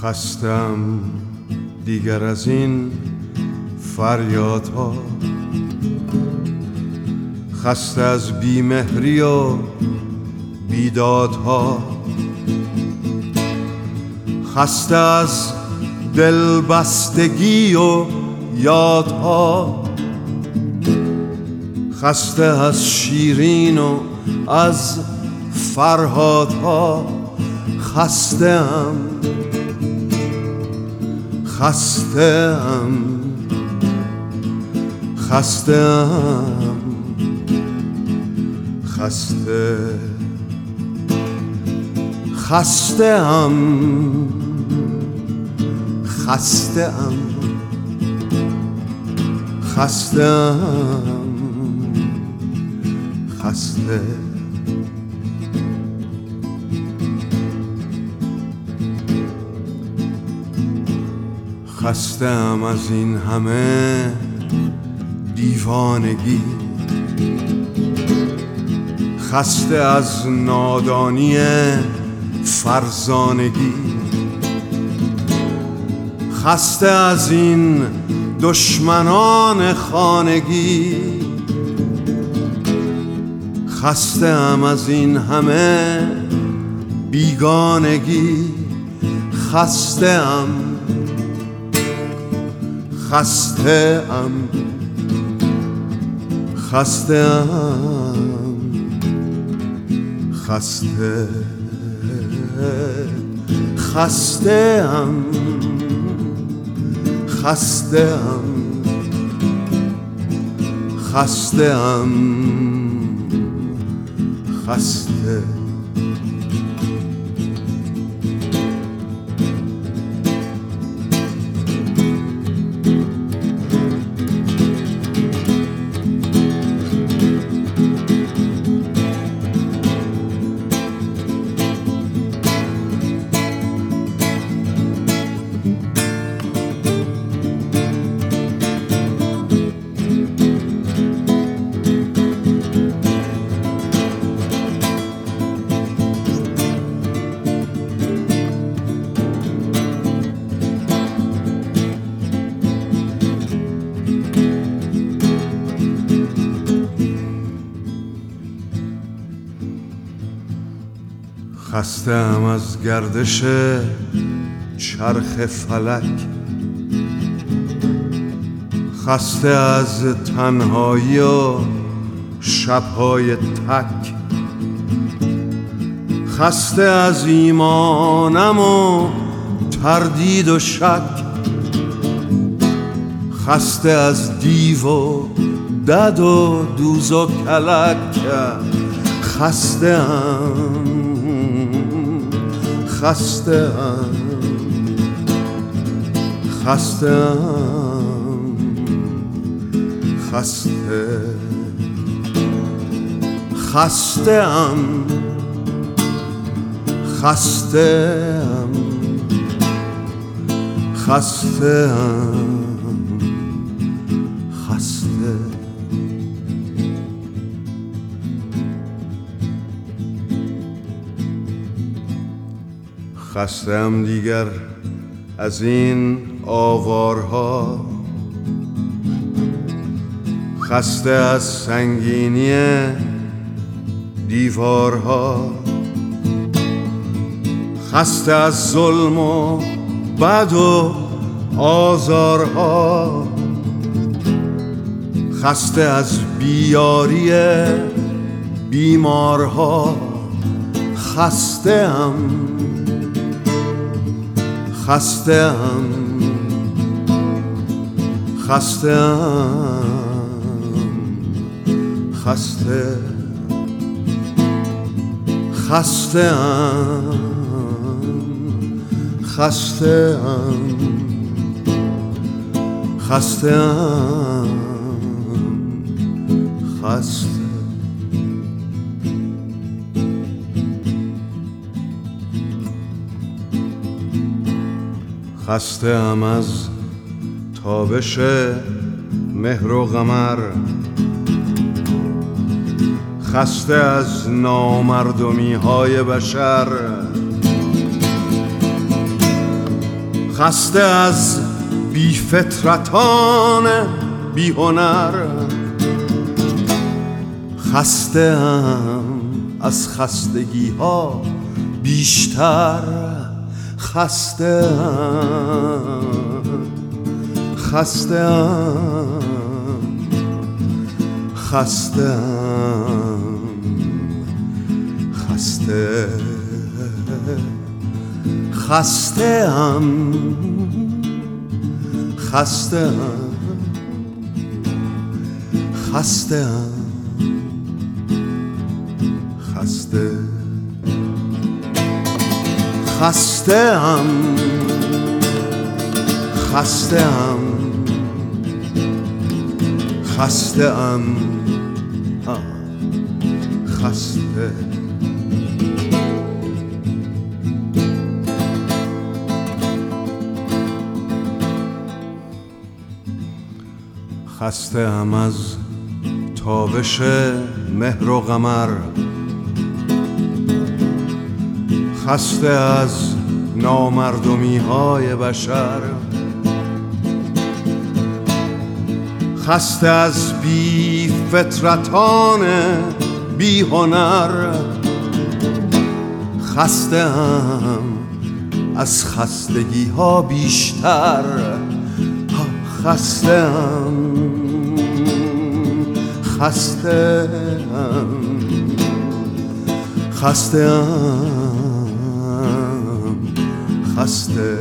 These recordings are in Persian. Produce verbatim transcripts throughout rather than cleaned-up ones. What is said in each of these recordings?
خستم دیگر از این فریادها، خسته از بیمهری و بیدادها، خسته از دلبستگی و یادها، خسته از شیرین و از فرهادها. خسته ام خسته ام خسته ام خسته خسته ام خسته ام خسته ام خسته. خستم از این همه دیوانگی، خسته از نادانی فرزانگی، خسته از این دشمنان خانگی، خسته ام از این همه بیگانگی. خسته ام خسته ام خسته ام خسته خسته ام خسته ام خسته ام خسته. خستم از گردش چرخ فلک، خسته از تنهایی و شبهای تک، خسته از ایمانم و تردید و شک، خسته از دیو و دد و دوز و کلک. خسته ام خسته ام خسته ام خسته خسته ام خسته ام خسته ام خسته. خستم دیگر از این آوارها، خسته از سنگینی دیوارها، خسته از ظلم و بد و آزارها، خسته از بیاری بیمارها. خسته ام خسته ام خسته ام خسته خسته ام خسته ام خسته ام خسته. خسته ام از تابش مهر و قمر، خسته از نامردمی های بشر، خسته از بی فطرتان بی هنر، خسته ام از خستگی ها بیشتر، خسته ام خسته ام خسته ام خسته خسته ام خسته ام خسته ام خسته خسته ام خسته ام خسته ام خسته خسته ام از تابش مهر و قمر، خسته از نامردمی های بشر، خسته از بی فطرتان بی هنر، خسته ام از خستگی ها بیشتر، خسته ام خسته ام خسته ام خسته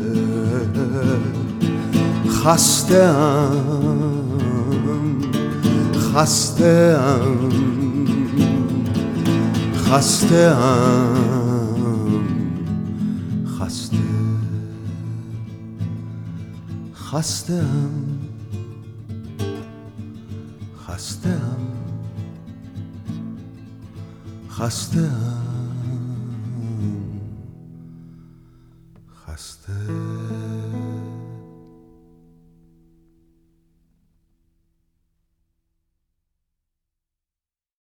خسته ام خسته ام خسته ام خسته خسته ام خسته ام خسته ام خسته